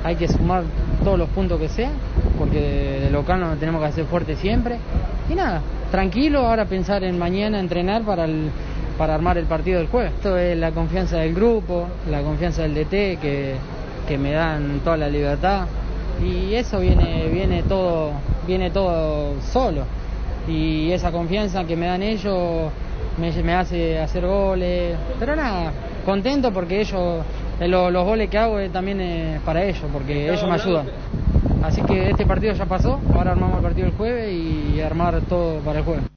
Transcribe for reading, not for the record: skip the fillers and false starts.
hay que sumar todos los puntos que sea, porque de local nos tenemos que hacer fuerte siempre. Y nada, tranquilo, ahora pensar en mañana entrenar para armar el partido del jueves. Esto es la confianza del grupo, la confianza del DT, que me dan toda la libertad. Y eso viene todo solo. Y esa confianza que me dan ellos me hace hacer goles. Pero nada, contento porque ellos, los goles que hago también es para ellos, porque ellos me ayudan. Así que este partido ya pasó, ahora armamos el partido del jueves y armar todo para el jueves.